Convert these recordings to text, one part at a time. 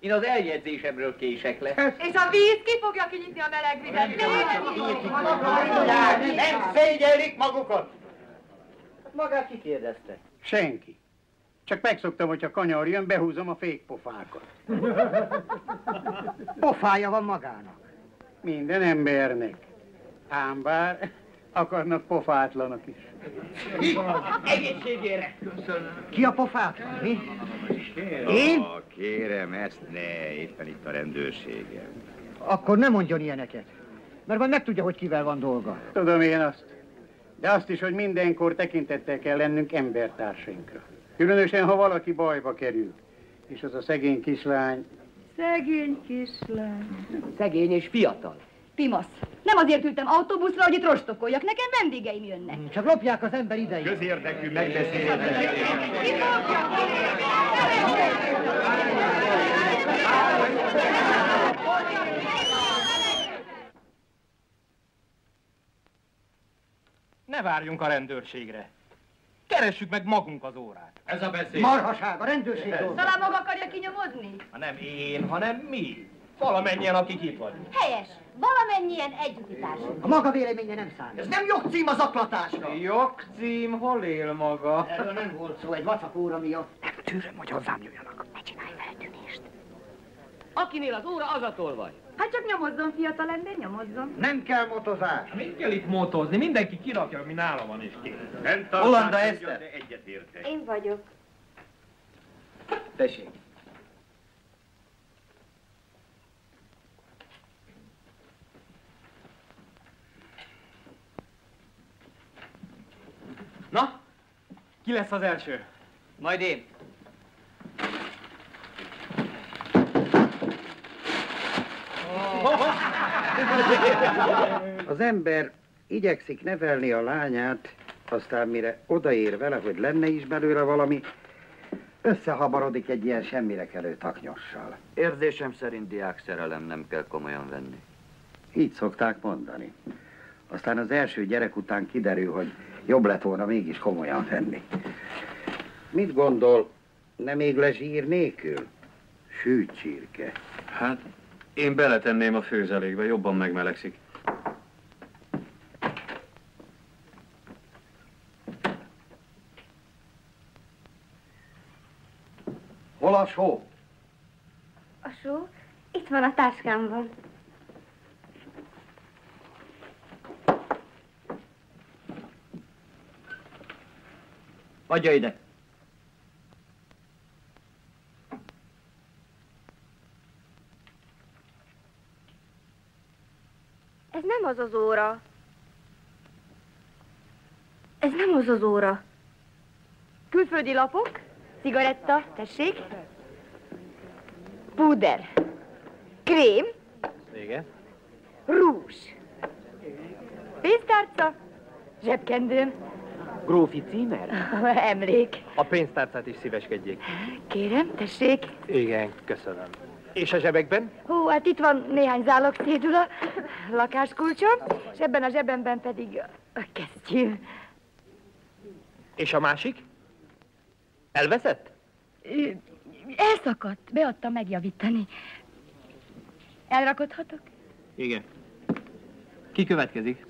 Én az eljegyzésemről kések le. És a víz ki fogja kinyitni a meleg vizet? Nem szégyellik magukat! Magát kikérdezte? Senki. Csak megszoktam, hogyha kanyar jön, behúzom a fékpofákat. Pofája van magának. Minden embernek. Ám bár akarnak pofátlanok is. Egészségére! Ki a pofátlan, mi? Én? Kérem, ezt ne, éppen itt a rendőrségem. Akkor ne mondjon ilyeneket. Mert majd megtudja, hogy kivel van dolga. Tudom én azt. De azt is, hogy mindenkor tekintettel kell lennünk embertársainkra. Különösen, ha valaki bajba kerül. És az a szegény kislány... Szegény kislány. Szegény és fiatal. Pimasz, nem azért ültem autóbuszra, hogy itt rostokoljak. Nekem vendégeim jönnek. Csak lopják az ember idejét. Közérdekű megbeszélés. Ne várjunk a rendőrségre. Keressük meg magunk az órát. Ez a beszéd. Marhaság, a rendőrség dolga. Talán maga akarja kinyomozni? Ha nem én, hanem mi. Valamennyien, akik itt vagyunk. Helyes. Valamennyien együttitársak. A maga véleménye nem számít. Ez nem jogcím az zaklatásra. Jogcím, hol él maga? Erről nem volt szó, egy vacak óra miatt. Nem tűröm, hogy hozzám jöjjenek. Ne csinálj feltűnést. Akinél az óra, az a tolvaj. Hát csak nyomozzon, fiatal ember, nyomozzon. Nem kell motozás. Mit kell itt motozni? Mindenki kirakja, ami nála van és kész. Holanda Eszter. De egyetértek. Én vagyok. Tessék. Na, ki lesz az első? Majd én. Az ember igyekszik nevelni a lányát, aztán mire odaér vele, hogy lenne is belőle valami, összehabarodik egy ilyen semmire kelő taknyossal. Érzésem szerint diák szerelem nem kell komolyan venni. Így szokták mondani. Aztán az első gyerek után kiderül, hogy jobb lett volna mégis komolyan venni. Mit gondol, nem ég le zsír nélkül? Sűt csirke. Hát, én beletenném a főzelékbe, jobban megmelegszik. Hol a só? A só? Itt van a táskámban. Adja ide. Ez nem az az óra. Ez nem az az óra. Külföldi lapok, cigaretta, tessék. Púder. Krém. Igen. Rúzs. Pénztárca. Zsebkendőm. Grófi címer? Emlék. A pénztárcát is szíveskedjék. Kérem, tessék. Igen, köszönöm. És a zsebekben? Hú, hát itt van néhány zálogcédula, lakáskulcsom, és ebben a zsebemben pedig a kesztyű. És a másik? Elveszett? Elszakadt, beadtam megjavítani. Elrakodhatok? Igen. Ki következik?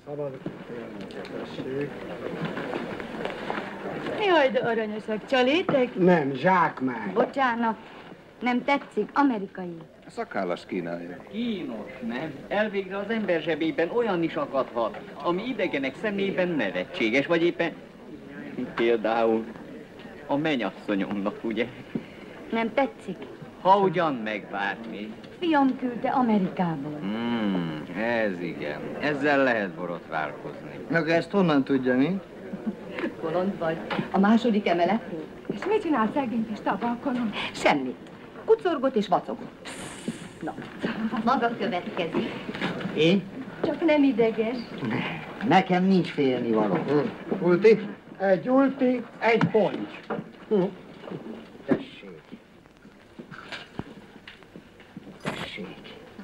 Jaj, de aranyosak, csalétek? Nem, zsákmány. Bocsánat, nem tetszik, amerikai. A szakállas kínálja. Kínos, nem? Elvégre az ember zsebében olyan is akadhat, ami idegenek szemében nevetséges, vagy éppen... Például a mennyasszonyomnak, ugye? Nem tetszik? Ha ugyan megvárni. Fiam küldte Amerikából. Ez igen. Ezzel lehet borotválkozni. Meg ezt honnan tudja, mi? Bolond vagy. A második emeletről. És mit csinál szegény Pista a balkonon? Semmit. Kucorgott és vacogott. Na, maga következik. Én? Csak nem ideges. Nekem nincs félnivaló. Ulti? Egy ulti, egy ponty. Tessék. Tessék.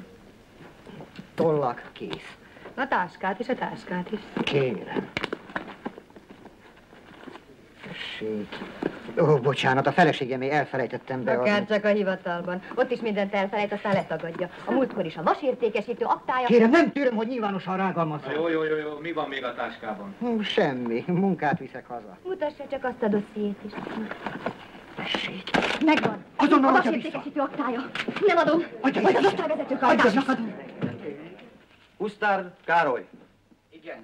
Tollak kész. A táskát és a táskát is. Kérem. Tessék. Ó, bocsánat, a feleségemé elfelejtettem be. Akár csak a hivatalban. Ott is mindent elfelejt, aztán letagadja. A múltkor is a vasértékesítő aktája... Kérem, nem tűröm, hogy nyilvánosan rágalmazzak. Jó, mi van még a táskában? Semmi, munkát viszek haza. Mutassa csak azt a dossziét is. Tessék. Megvan. Azonnal a adja vissza. vasértékesítő aktája. Nem adom. Adja Majd az vissza. osztályvezető Adja kardásnak vissza. adom. Husztár Károly. Igen.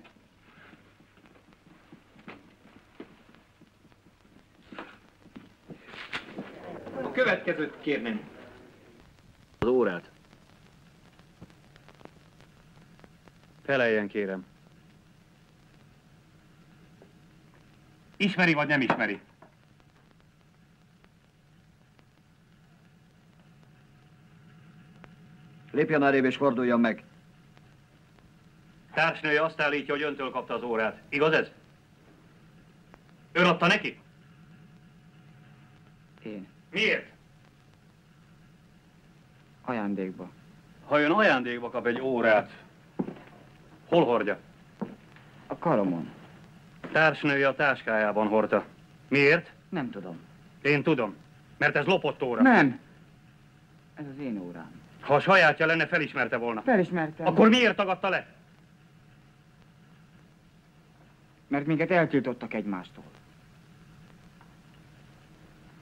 A következőt kérném. Az órát. Feleljen, kérem. Ismeri vagy nem ismeri? Lépjen arrébb és forduljon meg. Társnője azt állítja, hogy öntől kapta az órát. Igaz ez? Ön adta neki? Én. Miért? Ajándékba. Ha ön ajándékba kap egy órát, hol hordja? A karomon. Társnője a táskájában hordta. Miért? Nem tudom. Én tudom. Mert ez lopott óra. Nem. Ez az én órám. Ha a sajátja lenne, felismerte volna. Felismertem. Akkor miért tagadta le? Mert minket eltiltottak egymástól.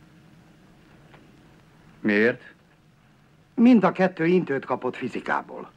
Miért? Mind a kettő intőt kapott fizikából.